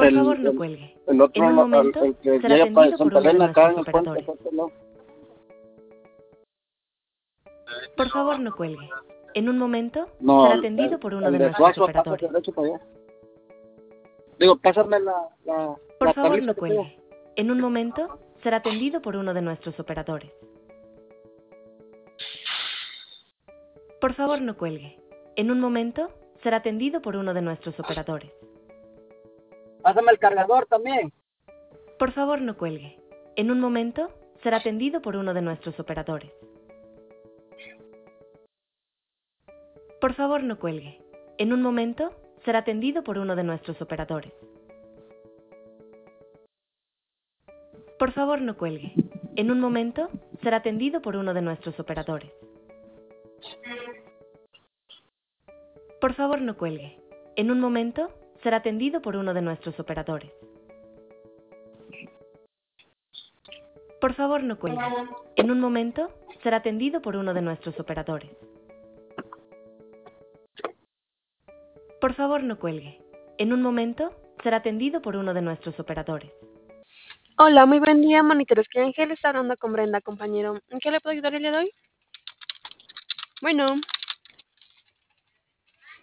Por el, favor, no el, cuelgue. el otro, En un momento el que será llega para atendido por Santa uno de Elena, acá nuestros en el puente, operadores. no. Por favor, no cuelgue. En un momento No, será atendido por uno el de de nuestros Suazo, pasa operadores. derecho para allá. Digo, pásame Por la favor, tablita no que tengo. cuelgue. En un momento será atendido por uno de nuestros operadores. Por favor, no cuelgue. En un momento será atendido por uno de nuestros operadores. Pásame el cargador también. Por favor, no cuelgue. En un momento será atendido por uno de nuestros operadores. Por favor, no cuelgue. En un momento será atendido por uno de nuestros operadores. Por favor, no cuelgue. En un momento será atendido por uno de nuestros operadores. Por favor, no cuelgue. En un momento será atendido por uno de nuestros operadores. Por favor, no cuelgue. En un momento será atendido por uno de nuestros operadores. Por favor, no cuelgue. En un momento será atendido por uno de nuestros operadores. Hola, muy buen día, monitores. Que Ángel está hablando con Brenda, compañero. ¿En qué le puedo ayudar el día de hoy? Bueno.